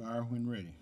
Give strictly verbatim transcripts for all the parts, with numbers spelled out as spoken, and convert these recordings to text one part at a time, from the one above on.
fire when ready.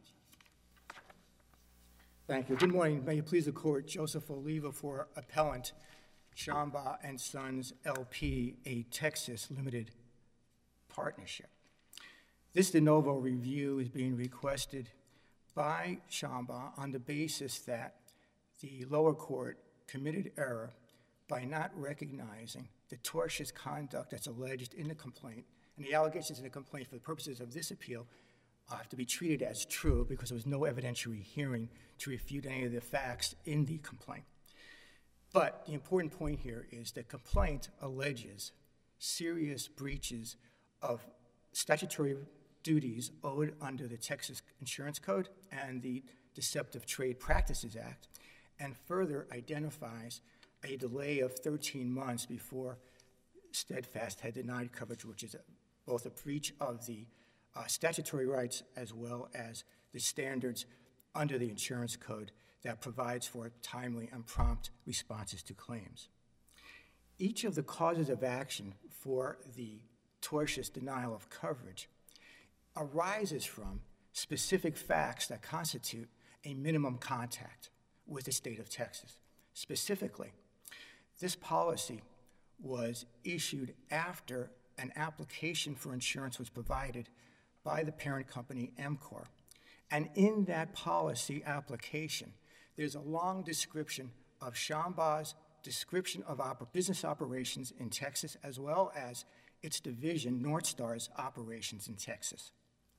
Thank you. Good morning. May it please the court, Joseph Oliva for appellant, Shamba and Sons L P, a Texas limited partnership. This de novo review is being requested by Shamba on the basis that the lower court committed error by not recognizing the tortious conduct that's alleged in the complaint, and the allegations in the complaint for the purposes of this appeal uh, have to be treated as true because there was no evidentiary hearing to refute any of the facts in the complaint. But the important point here is the complaint alleges serious breaches of statutory duties owed under the Texas Insurance Code and the Deceptive Trade Practices Act, and further identifies a delay of thirteen months before Steadfast had denied coverage, which is a, both a breach of the uh, statutory rights as well as the standards under the insurance code that provides for timely and prompt responses to claims. Each of the causes of action for the tortious denial of coverage arises from specific facts that constitute a minimum contact with the state of Texas. Specifically, this policy was issued after an application for insurance was provided by the parent company, EMCOR. And in that policy application, there's a long description of Shamba's description of op- business operations in Texas, as well as its division, Northstar's operations in Texas.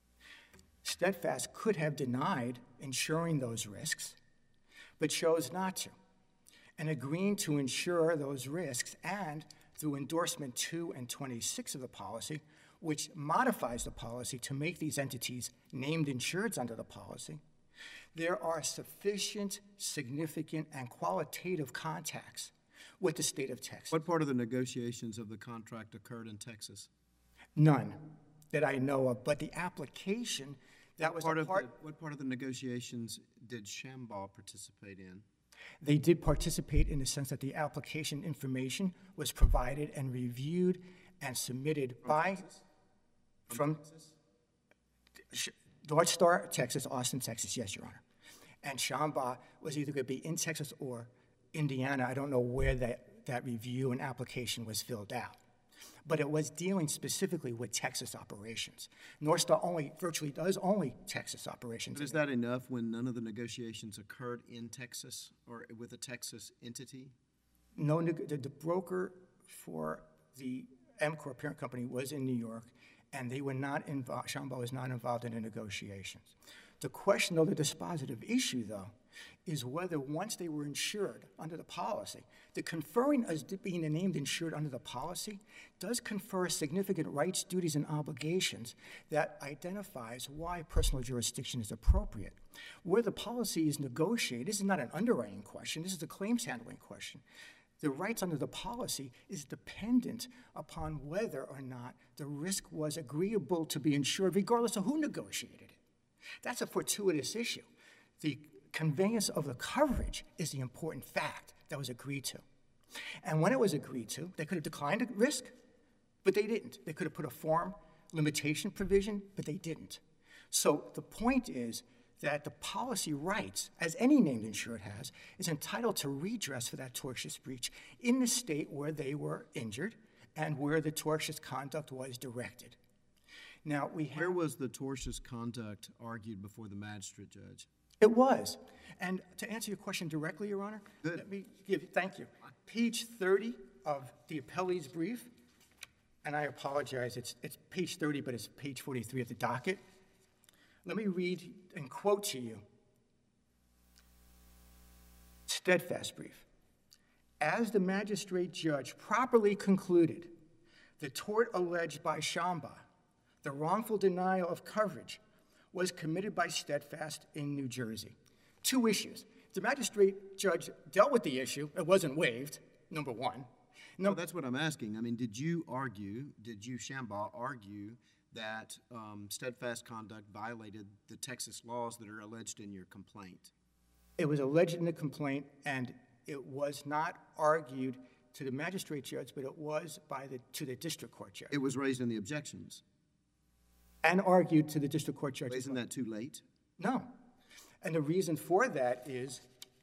Steadfast could have denied insuring those risks, but chose not to, and agreeing to insure those risks, and through endorsement two and twenty-six of the policy, which modifies the policy to make these entities named insureds under the policy, there are sufficient, significant, and qualitative contacts with the state of Texas. What part of the negotiations of the contract occurred in Texas? None that I know of, but the application that was part a of part... The, what part of the negotiations did Shamba participate in? They did participate in the sense that the application information was provided and reviewed and submitted From by... Texas? From, From Texas? Northstar, Texas, Austin, Texas, yes, Your Honor. And Shamba was either going to be in Texas or Indiana. I don't know where that, that review and application was filled out. But it was dealing specifically with Texas operations. Northstar only, virtually does only Texas operations. But is that enough when none of the negotiations occurred in Texas or with a Texas entity? No, the, the broker for the EMCOR parent company was in New York, and they were not involved, Shamba was not involved in the negotiations. The question, though, the dispositive issue, though, is whether once they were insured under the policy, the conferring as being named insured under the policy does confer significant rights, duties, and obligations that identifies why personal jurisdiction is appropriate. Where the policy is negotiated, this is not an underwriting question, this is a claims handling question. The rights under the policy is dependent upon whether or not the risk was agreeable to be insured, regardless of who negotiated it. That's a fortuitous issue. The conveyance of the coverage is the important fact that was agreed to. And when it was agreed to, they could have declined the risk, but they didn't. They could have put a form limitation provision, but they didn't. So the point is that the policy rights, as any named insured has, is entitled to redress for that tortious breach in the state where they were injured and where the tortious conduct was directed. Now, we have... Where was the tortious conduct argued before the magistrate judge? It was. And to answer your question directly, Your Honor, Good. let me give you, thank you. Page thirty of the appellee's brief, and I apologize, it's, it's page thirty, but it's page forty-three of the docket. Let me read and quote to you. Steadfast brief. As the magistrate judge properly concluded, the tort alleged by Shamba, the wrongful denial of coverage, was committed by Steadfast in New Jersey. Two issues. The magistrate judge dealt with the issue. It wasn't waived, number one. No, that's what I'm asking. I mean, did you argue, did you, Shamba, argue that um, Steadfast conduct violated the Texas laws that are alleged in your complaint? It was alleged in the complaint, and it was not argued to the magistrate judge, but it was by the to the district court judge. It was raised in the objections. and argued to the district court judge. Isn't that too late? No. And the reason for that is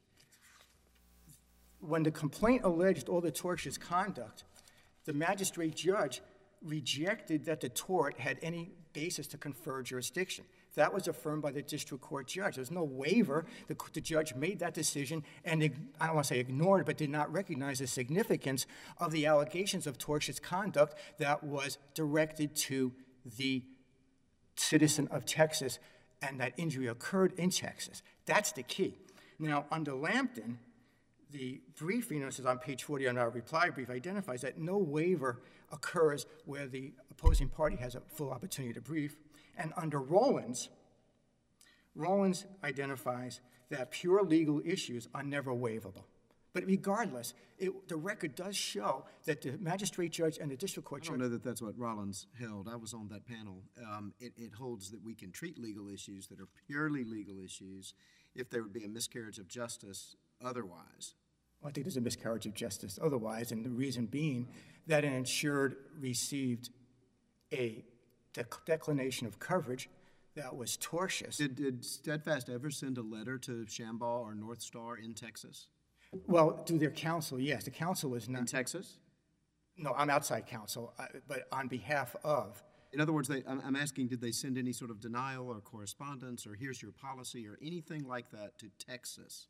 when the complaint alleged all the tortious conduct, the magistrate judge rejected that the tort had any basis to confer jurisdiction. That was affirmed by the district court judge. There's no waiver. The, the judge made that decision and, I don't want to say ignored, but did not recognize the significance of the allegations of tortious conduct that was directed to the citizen of Texas, and that injury occurred in Texas. That's the key. Now, under Lambton, the briefing, this is on page forty on our reply brief, identifies that no waiver occurs where the opposing party has a full opportunity to brief. And under Rollins, Rollins identifies that pure legal issues are never waivable. But regardless, it, the record does show that the magistrate judge and the district court I judge— don't know that that's what Rollins held. I was on that panel. Um, it, it holds that we can treat legal issues that are purely legal issues if there would be a miscarriage of justice otherwise. Well, I think there's a miscarriage of justice otherwise, and the reason being that an insured received a dec- declination of coverage that was tortious. Did, did Steadfast ever send a letter to Shambaugh or North Star in Texas? Well, through their counsel, yes. The counsel was not— In Texas? No, I'm outside counsel, uh, but on behalf of— In other words, they, I'm, I'm asking, did they send any sort of denial or correspondence or here's your policy or anything like that to Texas?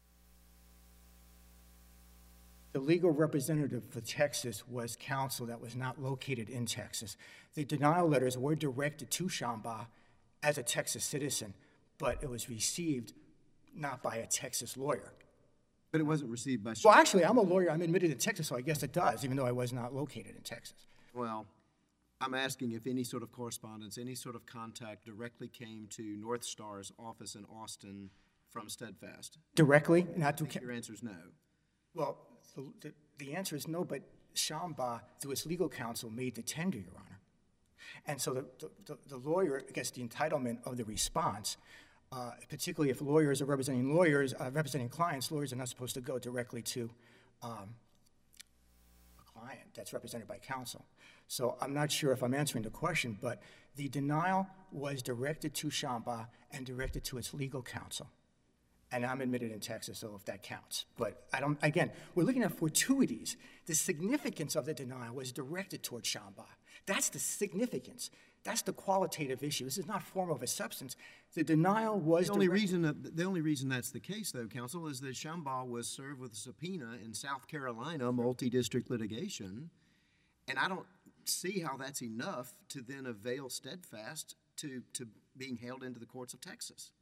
The legal representative for Texas was counsel that was not located in Texas. The denial letters were directed to Shambaugh as a Texas citizen, but it was received not by a Texas lawyer. But it wasn't received by Shambaugh. Well, actually, I'm a lawyer. I'm admitted in Texas, so I guess it does, even though I was not located in Texas. Well, I'm asking if any sort of correspondence, any sort of contact directly came to North Star's office in Austin from Steadfast. Directly? Not to— Your answer is no. Well, the, the, the answer is no, but Shambaugh, through his legal counsel, made the tender, Your Honor. And so the, the, the lawyer gets the entitlement of the response, uh, particularly if lawyers are representing lawyers, uh, representing clients. Lawyers are not supposed to go directly to um, a client that's represented by counsel. So I'm not sure if I'm answering the question, but the denial was directed to Shambaugh and directed to its legal counsel. And I'm admitted in Texas, so if that counts. But I don't, again, we're looking at fortuities. The significance of the denial was directed toward Shambaugh. That's the significance. That's the qualitative issue. This is not form over substance. The denial was The only direct- reason that, the only reason that's the case, though, counsel, is that Shambaugh was served with a subpoena in South Carolina, multi-district litigation, and I don't see how that's enough to then avail Steadfast to, to being hailed into the courts of Texas.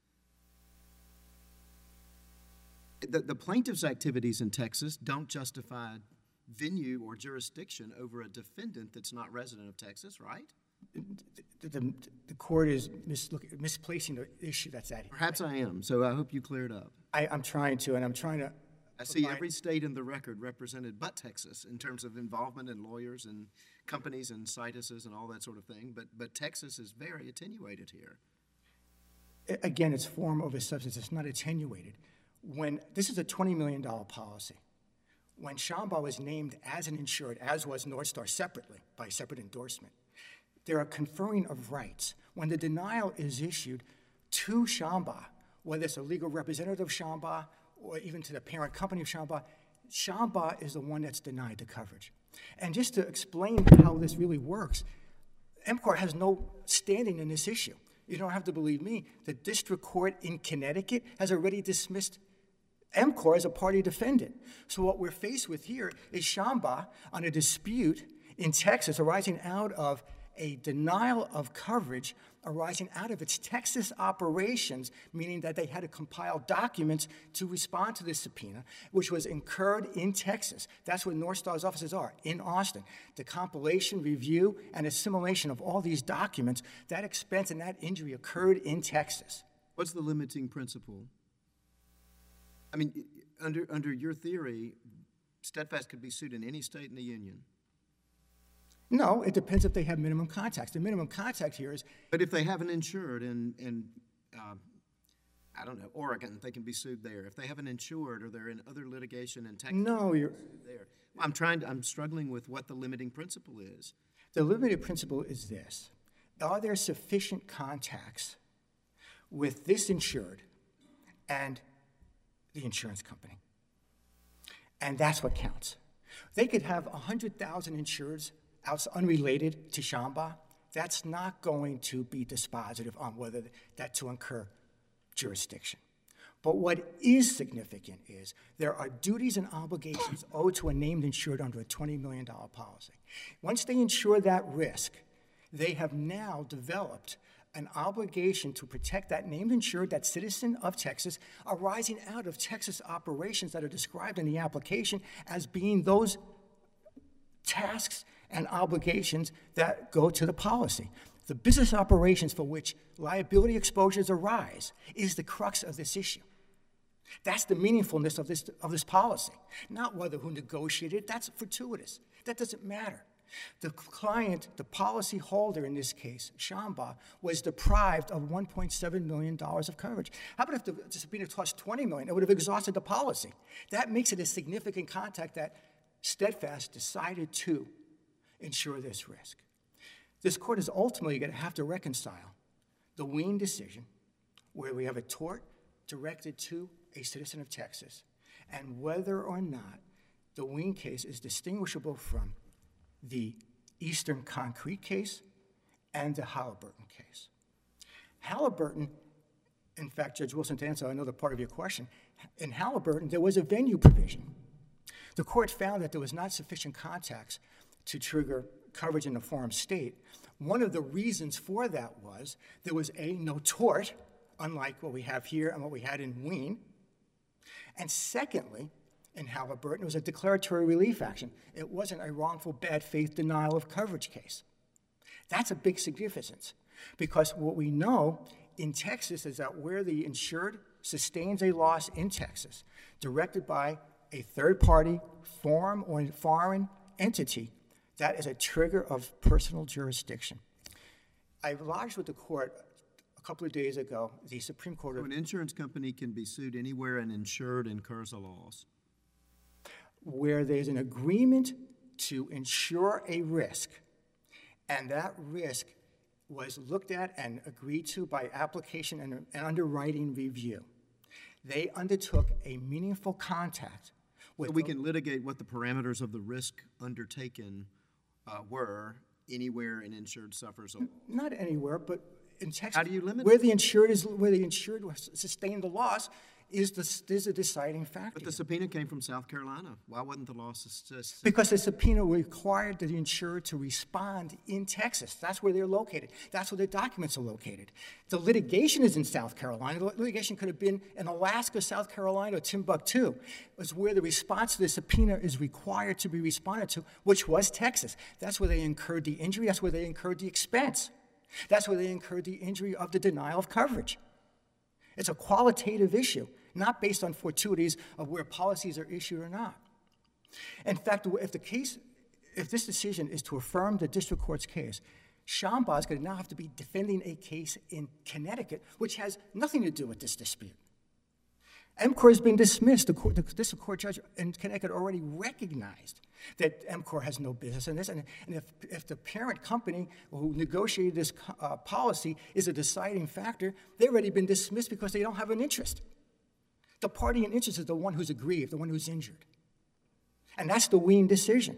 The, the plaintiff's activities in Texas don't justify venue or jurisdiction over a defendant that's not resident of Texas, right? The, the, the court is mislook, misplacing the issue that's at here. Perhaps I am, so I hope you clear it up. I, I'm trying to, and I'm trying to. I see provide- every state in the record represented but Texas in terms of involvement in lawyers and companies and cituses and all that sort of thing, but, but Texas is very attenuated here. Again, it's form over substance. It's not attenuated. When this is a twenty million dollars policy, when Shambaugh was named as an insured, as was North Star separately by separate endorsement, there are conferring of rights. When the denial is issued to Shambaugh, whether it's a legal representative of Shambaugh or even to the parent company of Shambaugh, Shambaugh is the one that's denied the coverage. And just to explain how this really works, EMCOR has no standing in this issue. You don't have to believe me. The district court in Connecticut has already dismissed EMCOR as a party defendant. So what we're faced with here is Shambaugh on a dispute in Texas arising out of a denial of coverage arising out of its Texas operations, meaning that they had to compile documents to respond to this subpoena, which was incurred in Texas. That's where North Star's offices are, in Austin. The compilation, review, and assimilation of all these documents, that expense and that injury occurred in Texas. What's the limiting principle? I mean, under, under your theory, Steadfast could be sued in any state in the union. No, it depends if they have minimum contacts. The minimum contact here is— But if they haven't insured in, in uh, I don't know, Oregon, they can be sued there. If they haven't insured or they're in other litigation in Texas, no, you're— there. I'm trying to, I'm struggling with what the limiting principle is. The limited principle is this. are there sufficient contacts with this insured and the insurance company? And that's what counts. They could have one hundred thousand insureds unrelated to Shamba. That's not going to be dispositive on whether that to incur jurisdiction. But what is significant is there are duties and obligations owed to a named insured under a twenty million dollar policy. Once they insure that risk, they have now developed an obligation to protect that named insured, that citizen of Texas, arising out of Texas operations that are described in the application as being those tasks and obligations that go to the policy. The business operations for which liability exposures arise is the crux of this issue. That's the meaningfulness of this, of this policy, not whether who negotiated. That's fortuitous. That doesn't matter. The client, the policy holder in this case, Shamba, was deprived of one point seven million dollars of coverage. How about if the, the subpoena cost twenty million dollars? It would have exhausted the policy. That makes it a significant contact that Steadfast decided to insure this risk. This court is ultimately going to have to reconcile the Wien decision, where we have a tort directed to a citizen of Texas, and whether or not the Wien case is distinguishable from the Eastern Concrete case and the Halliburton case. Halliburton, in fact, Judge Wilson, to answer another part of your question, in Halliburton, there was a venue provision. The court found that there was not sufficient contacts to trigger coverage in the forum state. One of the reasons for that was there was a no tort, unlike what we have here and what we had in Wien. And secondly, in Halliburton, it was a declaratory relief action. It wasn't a wrongful bad faith denial of coverage case. That's a big significance, because what we know in Texas is that where the insured sustains a loss in Texas directed by a third party, foreign or foreign entity, that is a trigger of personal jurisdiction. I lodged with the court a couple of days ago the Supreme Court of— So an insurance company can be sued anywhere an insured incurs a loss? Where there's an agreement to insure a risk, and that risk was looked at and agreed to by application and, and underwriting review. They undertook a meaningful contact with— So we can litigate what the parameters of the risk undertaken uh, were anywhere an insured suffers a loss. Not anywhere, but in Texas. How do you limit where it? the insured is where the insured sustained the loss is the is a deciding factor. But the subpoena came from South Carolina. Why wasn't the loss assessed? Because the subpoena required the insured to respond in Texas. That's where they're located. That's where their documents are located. The litigation is in South Carolina. The litigation could have been in Alaska, South Carolina, or Timbuktu. It's where the response to the subpoena is required to be responded to, which was Texas. That's where they incurred the injury. That's where they incurred the expense. That's where they incurred the injury of the denial of coverage. It's a qualitative issue, not based on fortuities of where policies are issued or not. In fact, if the case, if this decision is to affirm the district court's case, Shamba is going to now have to be defending a case in Connecticut, which has nothing to do with this dispute. EMCOR has been dismissed. The, court, the district court judge in Connecticut already recognized that EMCOR has no business in this. And, and if, if the parent company who negotiated this uh, policy is a deciding factor, they've already been dismissed because they don't have an interest. The party in interest is the one who's aggrieved, the one who's injured. And that's the Wien decision.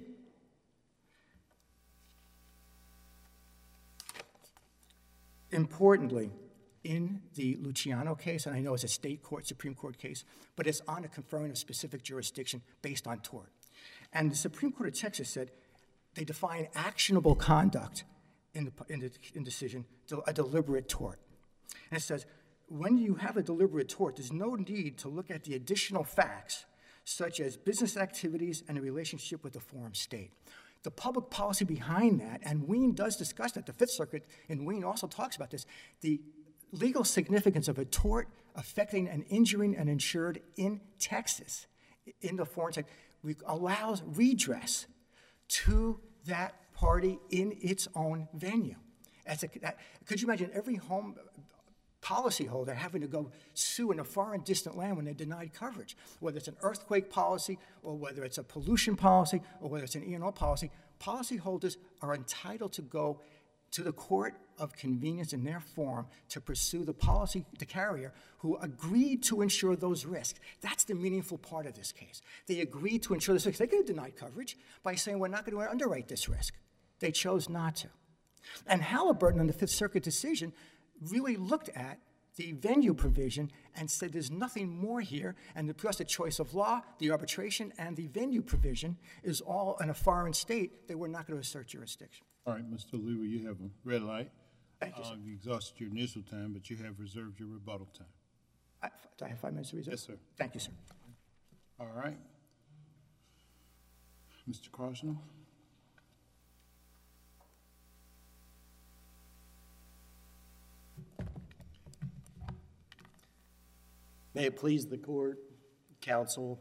Importantly, in the Luciano case, and I know it's a state court, Supreme Court case, but it's on a conferring of specific jurisdiction based on tort. And the Supreme Court of Texas said they define actionable conduct in the, in the in decision to a deliberate tort. And it says, when you have a deliberate tort, there's no need to look at the additional facts, such as business activities and a relationship with the forum state. The public policy behind that, and Wien does discuss that, the Fifth Circuit in Wien also talks about this, the legal significance of a tort affecting and injuring an insured in Texas, in the foreign state, allows redress to that party in its own venue. As a, that, could you imagine every home policyholder having to go sue in a foreign distant land when they're denied coverage, whether it's an earthquake policy or whether it's a pollution policy or whether it's an E and O policy? Policyholders are entitled to go to the court of convenience in their form to pursue the policy, the carrier who agreed to insure those risks. That's the meaningful part of this case. They agreed to insure this risk. They could have denied coverage by saying, we're not going to underwrite this risk. They chose not to. And Halliburton, in the Fifth Circuit decision, really looked at the venue provision and said there's nothing more here, and because the choice of law, the arbitration, and the venue provision is all in a foreign state, they were not going to assert jurisdiction. All right, Mister Oliva, you have a red light. Thank you, sir. Uh, you exhausted your initial time, but you have reserved your rebuttal time. I, do I have five minutes to reserve? Yes, sir. Thank you, sir. All right. Mister Crosnell? May it please the court, counsel.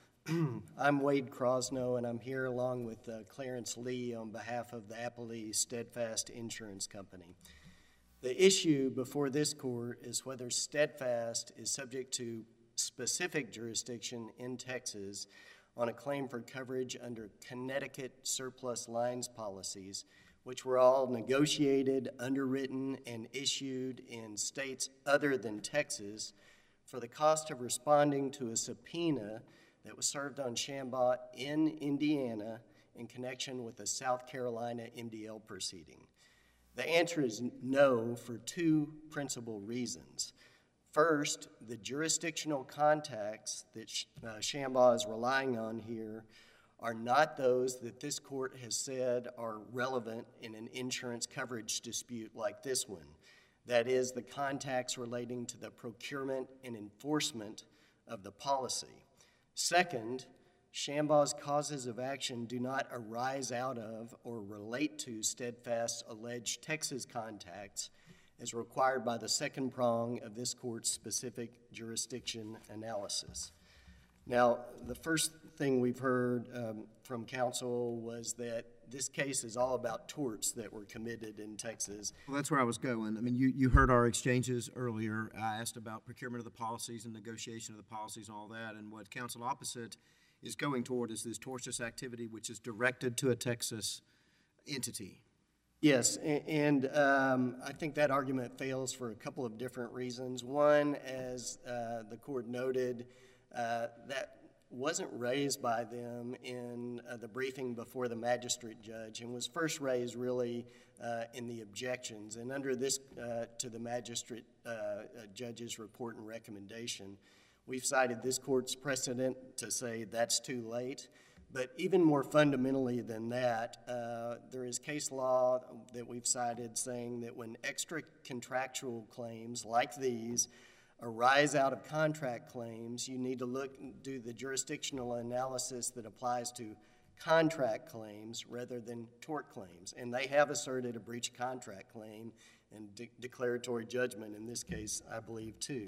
I'm Wade Crosno, and I'm here along with uh, Clarence Lee on behalf of the Appalachia Steadfast Insurance Company. The issue before this court is whether Steadfast is subject to specific jurisdiction in Texas on a claim for coverage under Connecticut surplus lines policies, which were all negotiated, underwritten, and issued in states other than Texas for the cost of responding to a subpoena that was served on Shambaugh in Indiana in connection with a South Carolina M D L proceeding. The answer is no for two principal reasons. First, the jurisdictional contacts that uh, Shambaugh is relying on here are not those that this court has said are relevant in an insurance coverage dispute like this one. That is, the contacts relating to the procurement and enforcement of the policy. Second, Shambaugh's causes of action do not arise out of or relate to Steadfast's alleged Texas contacts as required by the second prong of this court's specific jurisdiction analysis. Now, the first thing we've heard um, from counsel was that this case is all about torts that were committed in Texas. Well, that's where I was going. I mean, you, you heard our exchanges earlier. I asked about procurement of the policies and negotiation of the policies and all that, and what counsel opposite is going toward is this tortious activity which is directed to a Texas entity. Yes, a- and um, I think that argument fails for a couple of different reasons. One, as uh, the court noted, uh, that wasn't raised by them in uh, the briefing before the magistrate judge and was first raised really uh, in the objections. And under this uh, to the magistrate uh, uh, judge's report and recommendation, we've cited this court's precedent to say that's too late. But even more fundamentally than that, uh, there is case law that we've cited saying that when extra contractual claims like these arise out of contract claims, you need to look do the jurisdictional analysis that applies to contract claims rather than tort claims. And they have asserted a breach of contract claim and de- declaratory judgment in this case, I believe, too.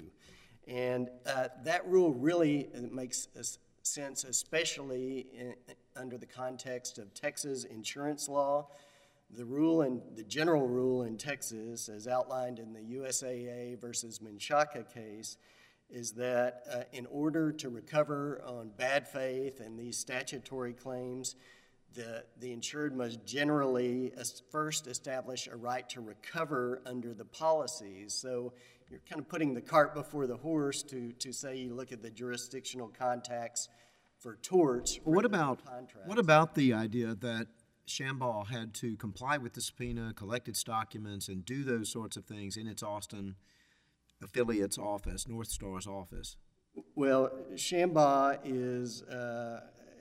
And uh, that rule really makes sense, especially in, under the context of Texas insurance law. The rule and the general rule in Texas, as outlined in the U S A A versus Menchaca case, is that uh, in order to recover on bad faith and these statutory claims, the, the insured must generally first establish a right to recover under the policies. So you're kind of putting the cart before the horse to, to say you look at the jurisdictional contacts for torts. What about, what about the idea that Shambaugh had to comply with the subpoena, collect its documents, and do those sorts of things in its Austin affiliate's office, North Star's office? Well, Shambaugh is, uh,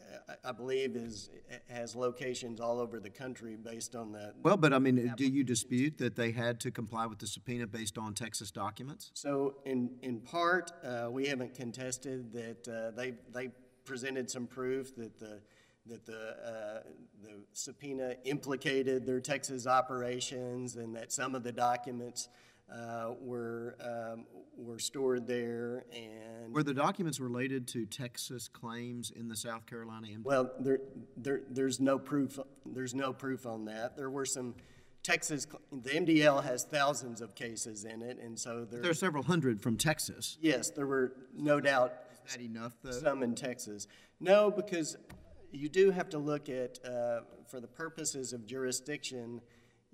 I believe, is has locations all over the country based on that. Well, but I mean, do you dispute that they had to comply with the subpoena based on Texas documents? So, in in part, uh, we haven't contested that uh, they they presented some proof that the that the, uh, the subpoena implicated their Texas operations and that some of the documents uh, were um, were stored there. And were the documents related to Texas claims in the South Carolina M D L? Well, there, there, there's no proof. There's no proof on that. There were some Texas. The M D L has thousands of cases in it, and so there, there are several hundred from Texas. Yes, there were no doubt. Is that enough, though? Some in Texas. No, because you do have to look at, uh, for the purposes of jurisdiction,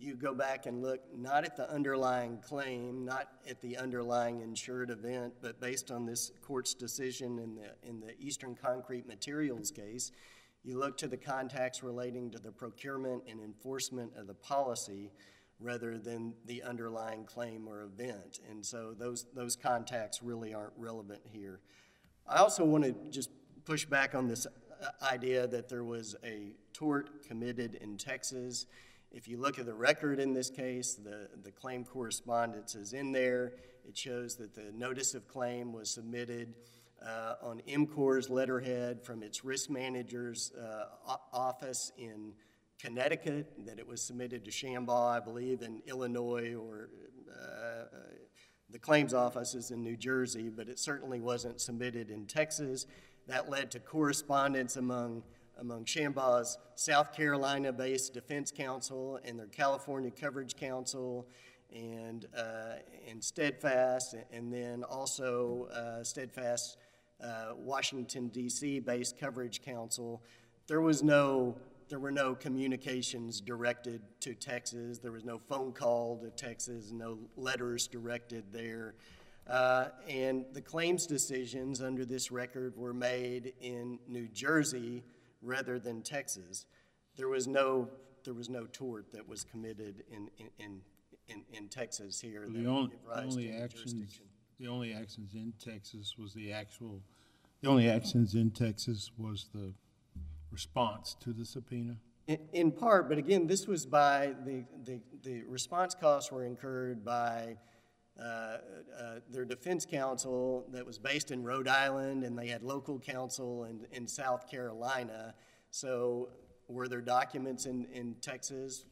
you go back and look not at the underlying claim, not at the underlying insured event, but based on this court's decision in the, in the Eastern Concrete Materials case, you look to the contacts relating to the procurement and enforcement of the policy rather than the underlying claim or event. And so those, those contacts really aren't relevant here. I also want to just push back on this idea that there was a tort committed in Texas. If you look at the record in this case, the, the claim correspondence is in there. It shows that the notice of claim was submitted uh, on M COR's letterhead from its risk manager's uh, office in Connecticut, that it was submitted to Shambaugh, I believe, in Illinois, or uh, the claims office is in New Jersey, but it certainly wasn't submitted in Texas. That led to correspondence among among Shambaugh's South Carolina-based defense counsel and their California coverage counsel, and uh, and Steadfast, and then also uh, Steadfast uh, Washington D C-based coverage counsel. There was no there were no communications directed to Texas. There was no phone call to Texas, no letters directed there. Uh, and the claims decisions under this record were made in New Jersey rather than Texas. There was no there was no tort that was committed in in in, in Texas here. The that only, would give rise only to any actions, jurisdiction. the only actions in Texas was the actual, the only actions in Texas was the response to the subpoena. In, in part, but again, this was by the the, the response costs were incurred by Uh, uh, their defense counsel that was based in Rhode Island, and they had local counsel in, in South Carolina. So were there documents in, in Texas?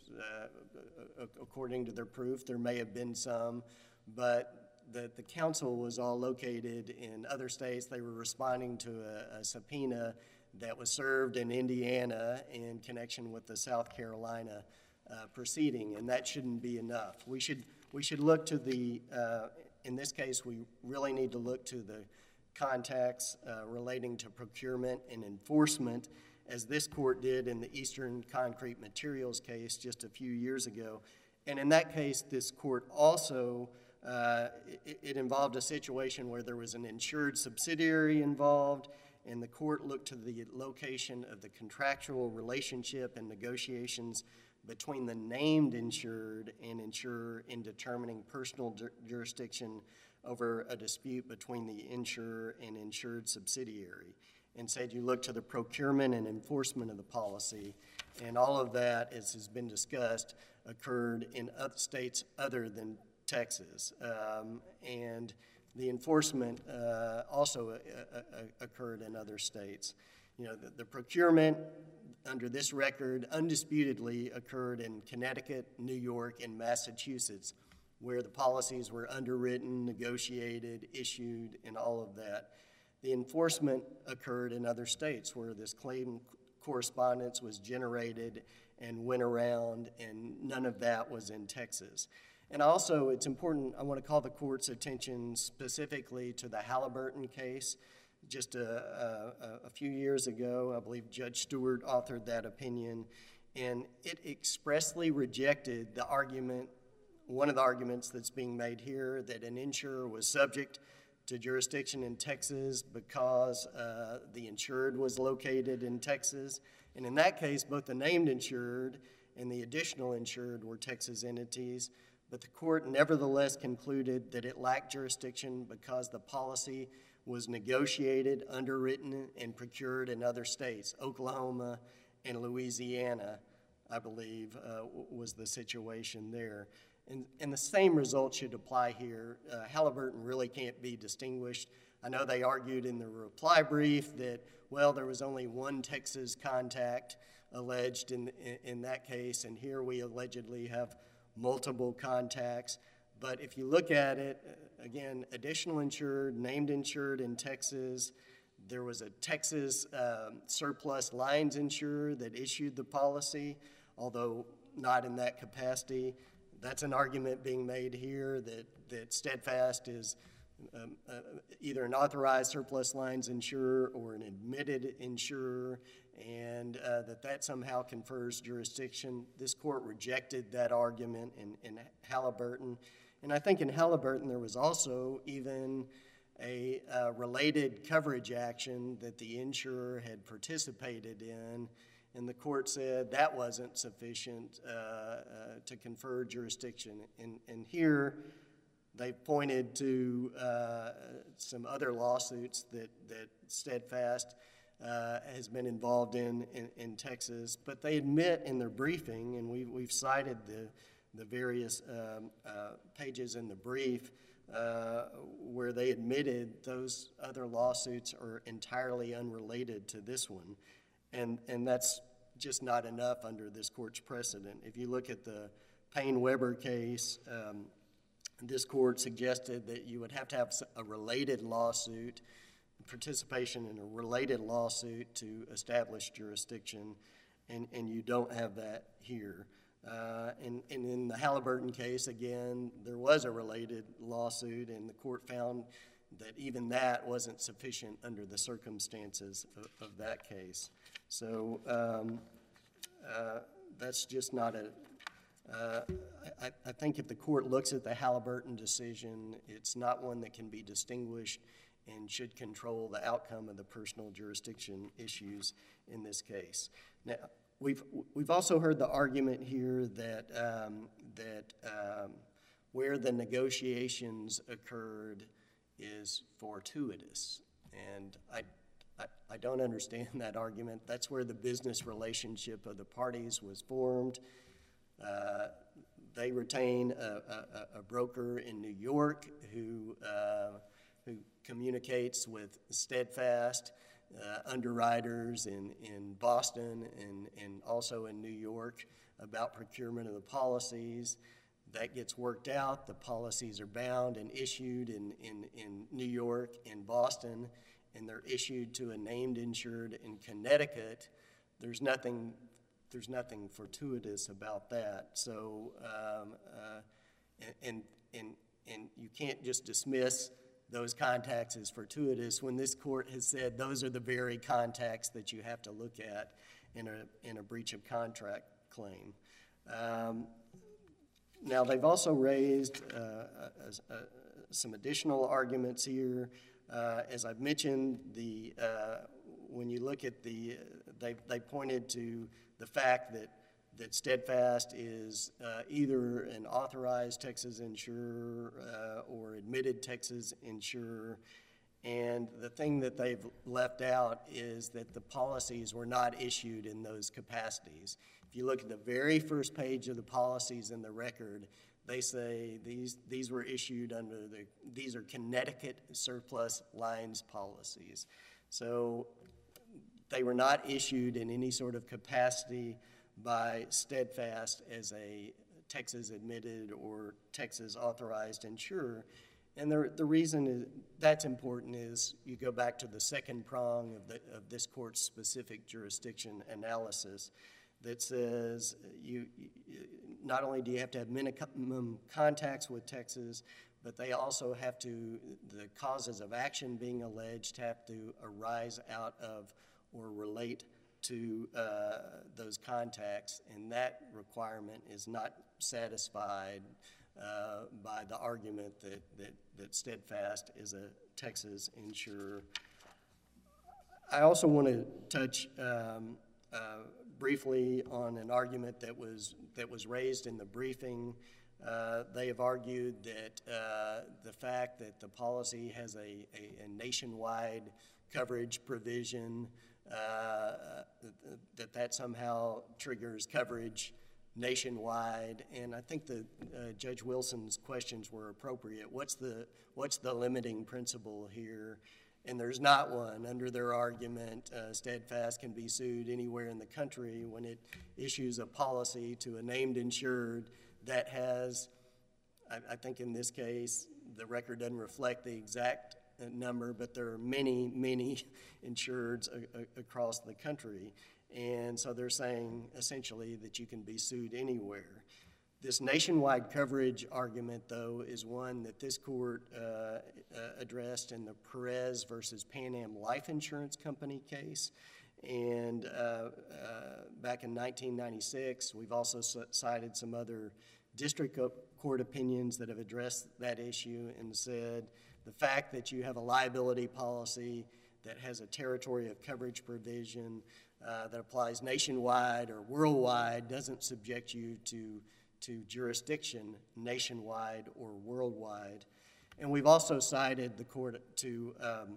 Uh, according to their proof, there may have been some, but the, the counsel was all located in other states. They were responding to a, a subpoena that was served in Indiana in connection with the South Carolina uh, proceeding, and that shouldn't be enough. We should We should look to the, uh, in this case, we really need to look to the contacts uh, relating to procurement and enforcement, as this court did in the Eastern Concrete Materials case just a few years ago. And in that case, this court also, uh, it, it involved a situation where there was an insured subsidiary involved, and the court looked to the location of the contractual relationship and negotiations between the named insured and insurer in determining personal ju- jurisdiction over a dispute between the insurer and insured subsidiary, and said you look to the procurement and enforcement of the policy, and all of that, as has been discussed, occurred in other states other than Texas. Um, and the enforcement uh, also uh, uh, occurred in other states. You know, the, the procurement under this record undisputedly occurred in Connecticut, New York, and Massachusetts, where the policies were underwritten, negotiated, issued, and all of that. The enforcement occurred in other states where this claim correspondence was generated and went around, and none of that was in Texas. And also, it's important, I want to call the court's attention specifically to the Halliburton case. Just a, a, a few years ago, I believe Judge Stewart authored that opinion, and it expressly rejected the argument, one of the arguments that's being made here, that an insurer was subject to jurisdiction in Texas because uh, the insured was located in Texas. And in that case, both the named insured and the additional insured were Texas entities, but the court nevertheless concluded that it lacked jurisdiction because the policy was negotiated, underwritten, and procured in other states. Oklahoma and Louisiana, I believe, uh, was the situation there. And, and the same result should apply here. Uh, Halliburton really can't be distinguished. I know they argued in the reply brief that, well, there was only one Texas contact alleged in, in, in that case, and here we allegedly have multiple contacts. But if you look at it, again, additional insured, named insured in Texas, there was a Texas um, surplus lines insurer that issued the policy, although not in that capacity. That's an argument being made here that, that Steadfast is um, uh, either an authorized surplus lines insurer or an admitted insurer, and uh, that that somehow confers jurisdiction. This court rejected that argument in, in Halliburton. And I think in Halliburton there was also even a uh, related coverage action that the insurer had participated in, and the court said that wasn't sufficient uh, uh, to confer jurisdiction. And, and here they pointed to uh, some other lawsuits that, that Steadfast uh, has been involved in, in in Texas, but they admit in their briefing, and we've, we've cited the, the various um, uh, pages in the brief, Uh, where they admitted those other lawsuits are entirely unrelated to this one. And, and that's just not enough under this court's precedent. If you look at the Payne-Weber case, um, this court suggested that you would have to have a related lawsuit, participation in a related lawsuit to establish jurisdiction, and, and you don't have that here. Uh, and, and in the Halliburton case, again, there was a related lawsuit, and the court found that even that wasn't sufficient under the circumstances of, of that case. So um, uh, that's just not a, uh, I, I think if the court looks at the Halliburton decision, it's not one that can be distinguished and should control the outcome of the personal jurisdiction issues in this case. Now, We've, we've also heard the argument here that, um, that um, where the negotiations occurred is fortuitous. And I, I, I don't understand that argument. That's where the business relationship of the parties was formed. Uh, they retain a, a, a broker in New York who, uh, who communicates with Steadfast. Uh, underwriters in, in Boston and, and also in New York about procurement of the policies. That gets worked out. The policies are bound and issued in, in, in New York and Boston, and they're issued to a named insured in Connecticut. There's nothing, there's nothing fortuitous about that. So, um, uh, and, and, and you can't just dismiss those contacts as fortuitous when this court has said those are the very contacts that you have to look at in a, in a breach of contract claim. Um, now, they've also raised uh, uh, uh, some additional arguments here. Uh, as I've mentioned, the, uh, when you look at the, they, they pointed to the fact that that Steadfast is uh, either an authorized Texas insurer uh, or admitted Texas insurer. And the thing that they've left out is that the policies were not issued in those capacities. If you look at the very first page of the policies in the record, they say these, these were issued under the, these are Connecticut surplus lines policies. So they were not issued in any sort of capacity by Steadfast as a Texas admitted or Texas authorized insurer. And the, the reason is, that's important is you go back to the second prong of, the, of this court's specific jurisdiction analysis that says you, you not only do you have to have minimum contacts with Texas, but they also have to, the causes of action being alleged have to arise out of or relate to uh, those contacts, and that requirement is not satisfied uh, by the argument that, that, that Steadfast is a Texas insurer. I also want to touch um, uh, briefly on an argument that was, that was raised in the briefing. Uh, they have argued that uh, the fact that the policy has a, a, a nationwide coverage provision Uh, that that somehow triggers coverage nationwide, and I think that uh, Judge Wilson's questions were appropriate. What's the what's the limiting principle here? And there's not one. Under their argument, uh, Steadfast can be sued anywhere in the country when it issues a policy to a named insured that has, I, I think in this case, the record doesn't reflect the exact number, but there are many, many insureds a, a, across the country. And so they're saying essentially that you can be sued anywhere. This nationwide coverage argument, though, is one that this court uh, uh, addressed in the Perez versus Pan Am Life Insurance Company case. And uh, uh, back in nineteen ninety-six, we've also cited some other district court opinions that have addressed that issue and said the fact that you have a liability policy that has a territory of coverage provision uh, that applies nationwide or worldwide doesn't subject you to, to jurisdiction nationwide or worldwide. And we've also cited the court to um,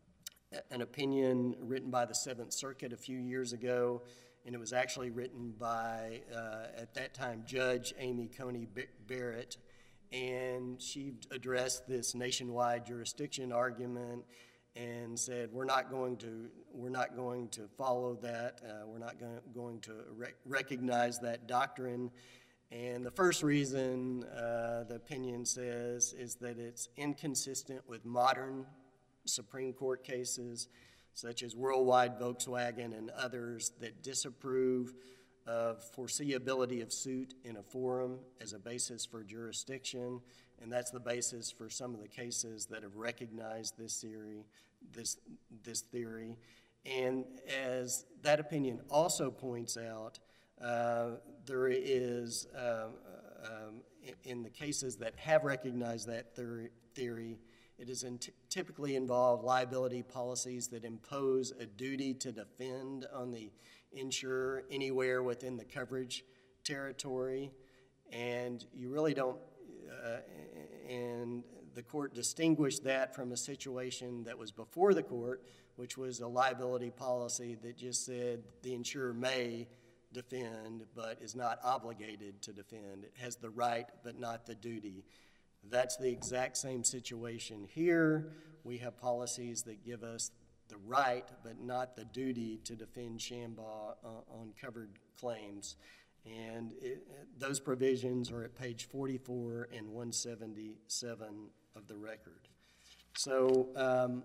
an opinion written by the Seventh Circuit a few years ago, and it was actually written by, uh, at that time, Judge Amy Coney Barrett, and she addressed this nationwide jurisdiction argument and said, we're not going to, we're not going to follow that, uh, we're not going, going to rec recognize that doctrine. And the first reason uh, the opinion says is that it's inconsistent with modern Supreme Court cases, such as Worldwide Volkswagen and others that disapprove of foreseeability of suit in a forum as a basis for jurisdiction, and that's the basis for some of the cases that have recognized this theory, this, this theory. And as that opinion also points out, uh, there is, uh, um, in the cases that have recognized that theory, theory it is in typically involve liability policies that impose a duty to defend on the insurer anywhere within the coverage territory, and you really don't, uh, and the court distinguished that from a situation that was before the court, which was a liability policy that just said the insurer may defend but is not obligated to defend. It has the right but not the duty. That's the exact same situation here. We have policies that give us the right but not the duty to defend Shambaugh uh, on covered claims. And it, those provisions are at page forty-four and one seventy-seven of the record. So um,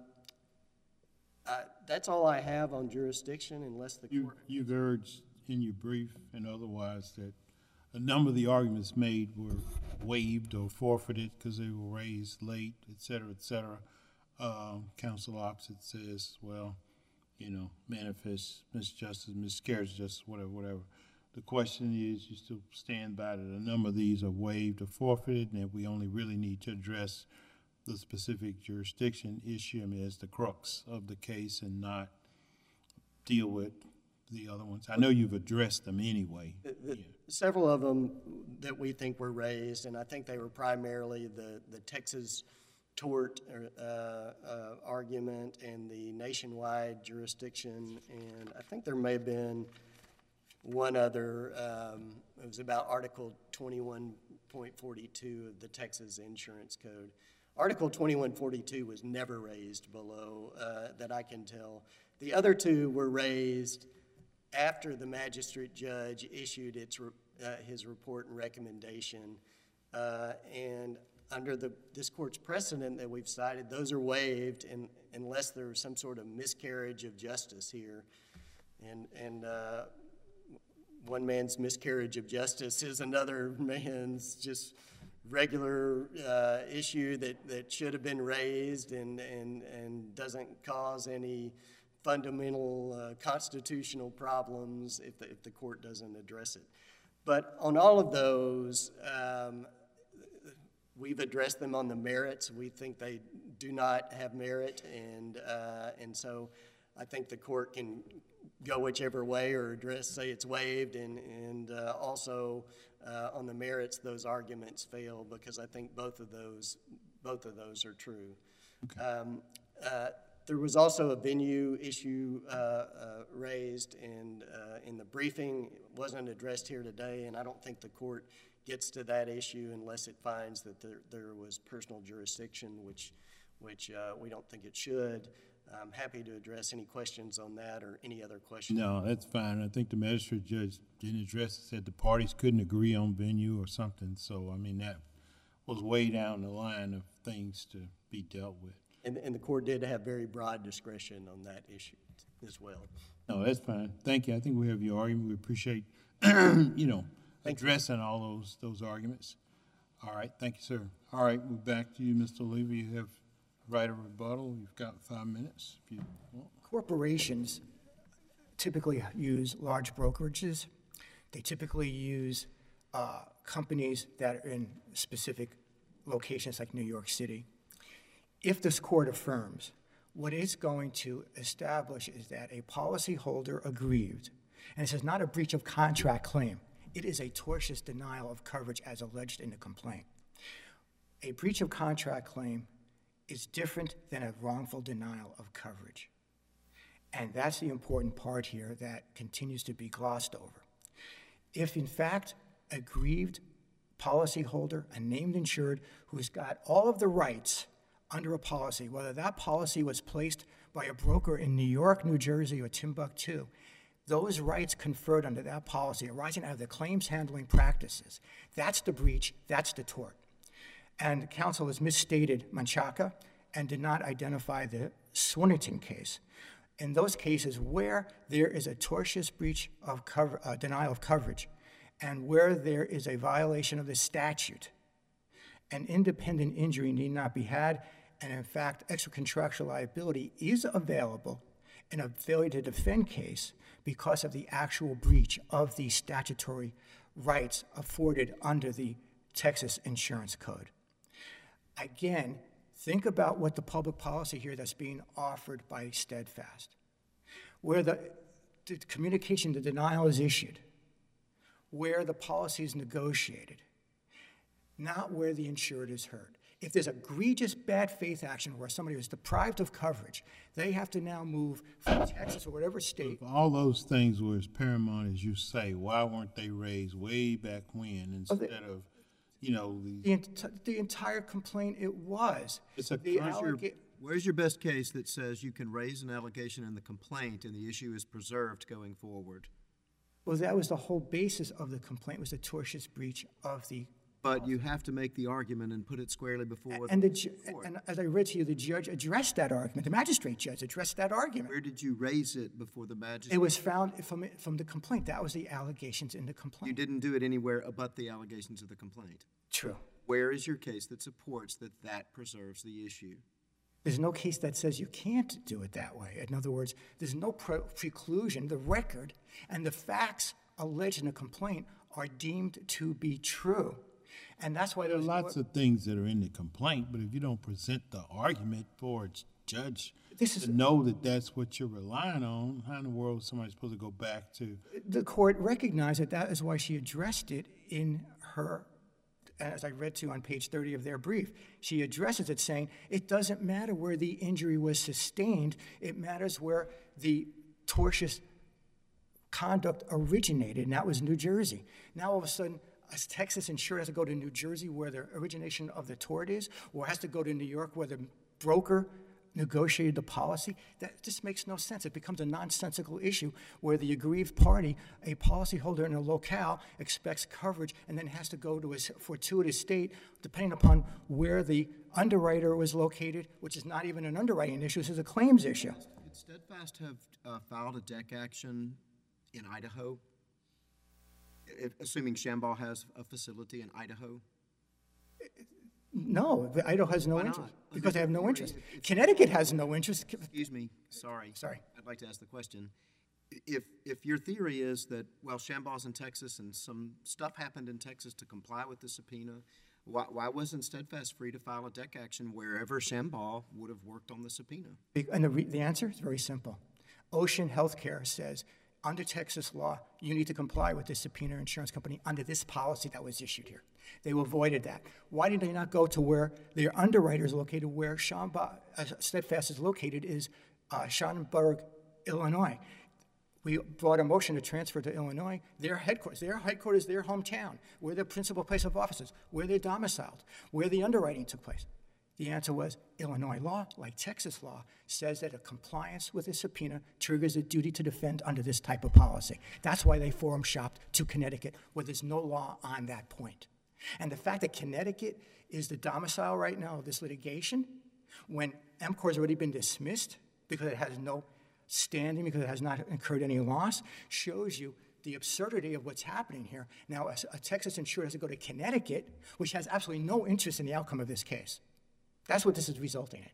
uh, that's all I have on jurisdiction unless the You, court... you've urged in your brief and otherwise that a number of the arguments made were waived or forfeited because they were raised late, et cetera, et cetera. Um, counsel opposite says, well, you know, manifest misjustice, miscarriage of justice, whatever, whatever. The question is, you still stand by that a number of these are waived or forfeited, and that we only really need to address the specific jurisdiction issue, I mean, as the crux of the case and not deal with the other ones. I know you've addressed them anyway. The, the, yeah. Several of them that we think were raised, and I think they were primarily the, the Texas tort uh, uh, argument and the nationwide jurisdiction, and I think there may have been one other, um, it was about Article twenty-one point forty-two of the Texas Insurance Code. Article twenty-one forty-two was never raised below, uh, that I can tell. The other two were raised after the magistrate judge issued its, uh, his report and recommendation, uh, and under the, this court's precedent that we've cited, those are waived in, unless there's some sort of miscarriage of justice here. And, and uh, one man's miscarriage of justice is another man's just regular uh, issue that, that should have been raised and, and, and doesn't cause any fundamental uh, constitutional problems if the, if the court doesn't address it. But on all of those, um, we've addressed them on the merits. We think they do not have merit, and, uh, and so I think the court can go whichever way or address, say it's waived, and, and uh, also uh, on the merits, those arguments fail because I think both of those, both of those are true. Okay. Um, uh, There was also a venue issue uh, uh, raised and uh, in the briefing. It wasn't addressed here today, and I don't think the court gets to that issue unless it finds that there, there was personal jurisdiction, which, which uh, we don't think it should. I'm happy to address any questions on that or any other questions. No, that's fine. I think the magistrate judge didn't address it, said the parties couldn't agree on venue or something. So, I mean, that was way down the line of things to be dealt with. And, and the court did have very broad discretion on that issue as well. No, that's fine. Thank you. I think we have your argument. We appreciate, you know, Thank addressing you. all those those arguments. All right. Thank you, sir. All right. We're back to you, Mister Oliva. You have right of rebuttal. You've got five minutes if you want. Corporations typically use large brokerages. They typically use uh, companies that are in specific locations like New York City. If this court affirms, what it's going to establish is that a policyholder aggrieved, and this is not a breach of contract claim, it is a tortious denial of coverage as alleged in the complaint. A breach of contract claim is different than a wrongful denial of coverage. And that's the important part here that continues to be glossed over. If, in fact, a aggrieved policyholder, a named insured who's got all of the rights under a policy, whether that policy was placed by a broker in New York, New Jersey, or Timbuktu, those rights conferred under that policy arising out of the claims handling practices, that's the breach, that's the tort. And counsel has misstated Menchaca and did not identify the Swinnerton case. In those cases where there is a tortious breach of cover, uh, denial of coverage, and where there is a violation of the statute, an independent injury need not be had, and in fact, extra-contractual liability is available in a failure to defend case because of the actual breach of the statutory rights afforded under the Texas Insurance Code. Again, think about what the public policy here that's being offered by Steadfast, where the, the communication, the denial is issued, where the policy is negotiated, not where the insured is heard. If there's egregious bad faith action where somebody was deprived of coverage, they have to now move from Texas or whatever state. If all those things were as paramount as you say, why weren't they raised way back when instead of, you know, the, The, ent- the entire complaint, it was. It's a- the Where's your, allega- where's your best case that says you can raise an allegation in the complaint and the issue is preserved going forward? Well, that was the whole basis of the complaint, was the tortious breach of the. But you have to make the argument and put it squarely before And, the, the ju- court. and as I read to you, the judge addressed that argument. The magistrate judge addressed that argument. Where did you raise it before the magistrate? It was found from, from the complaint. That was the allegations in the You complaint. didn't do it anywhere but the allegations of the complaint. True. Where is your case that supports that that preserves the issue? There's no case that says you can't do it that way. In other words, there's no pre- preclusion. The record and the facts alleged in the complaint are deemed to be true. And that's why there are there's lots of things that are in the complaint, but if you don't present the argument for its judge This is- to know that that's what you're relying on, how in the world is somebody supposed to go back to? the court recognized that that is why she addressed it in her, as I read to on page thirty of their brief. She addresses it saying it doesn't matter where the injury was sustained, it matters where the tortious conduct originated, and that was New Jersey. Now all of a sudden, as Texas insured has to go to New Jersey where the origination of the tort is, or has to go to New York where the broker negotiated the policy. That just makes no sense. It becomes a nonsensical issue where the aggrieved party, a policyholder in a locale, expects coverage and then has to go to a fortuitous state depending upon where the underwriter was located, which is not even an underwriting issue, this is a claims issue. Could Steadfast have uh, filed a deck action in Idaho, if, assuming Shamball has a facility in Idaho? No, the Idaho has no Why not? interest because they have no Theory, interest. if- if- Connecticut has no interest. Excuse me, sorry. Sorry. I'd like to ask the question. If, if your theory is that, well, Shamball's in Texas and some stuff happened in Texas to comply with the subpoena, why, why wasn't Steadfast free to file a deck action wherever Shamball would have worked on the subpoena? And the, re- the answer is very simple. Ocean Healthcare says, under Texas law, you need to comply with the subpoena insurance company under this policy that was issued here. They avoided that. Why did they not go to where their underwriter is located, where Shamba, uh, Steadfast is located, is uh, Schaumburg, Illinois? We brought a motion to transfer to Illinois. Their headquarters, their headquarters, their hometown, where their principal place of office is, where they're domiciled, where the underwriting took place. The answer was Illinois law, like Texas law, says that a compliance with a subpoena triggers a duty to defend under this type of policy. That's why they forum shopped to Connecticut, where there's no law on that point. And the fact that Connecticut is the domicile right now of this litigation, when EMCOR has already been dismissed because it has no standing, because it has not incurred any loss, shows you the absurdity of what's happening here. Now, a, a Texas insurer has to go to Connecticut, which has absolutely no interest in the outcome of this case. That's what this is resulting in.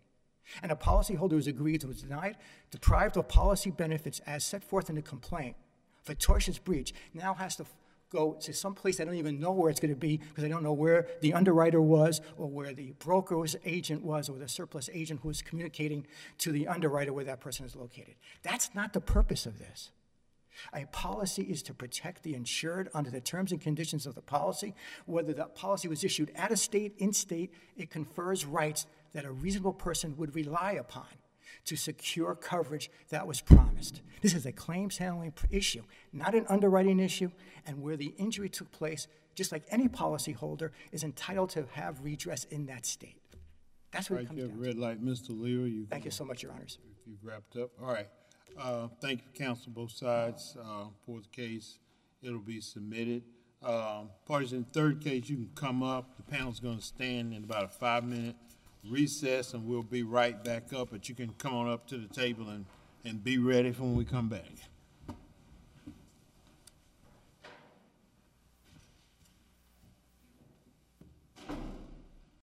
And a policyholder who's agreed to was denied, deprived of policy benefits as set forth in the complaint for tortious breach now has to f- go to some place they don't even know where it's going to be because they don't know where the underwriter was or where the broker's agent was or the surplus agent who was communicating to the underwriter where that person is located. That's not the purpose of this. A policy is to protect the insured under the terms and conditions of the policy. Whether the policy was issued out of state, in state, it confers rights that a reasonable person would rely upon to secure coverage that was promised. This is a claims handling issue, not an underwriting issue, and where the injury took place, just like any policyholder, is entitled to have redress in that state. That's what Right, it comes you down have to. red light, Mister Leary. You Thank you so much, Your Honors. If you've wrapped up. All right. Uh, thank you, counsel, both sides, uh, for the case. It'll be submitted. Um, parties in the third case, you can come up. The panel's gonna stand in about a five-minute recess, and we'll be right back up, but you can come on up to the table and, and be ready for when we come back.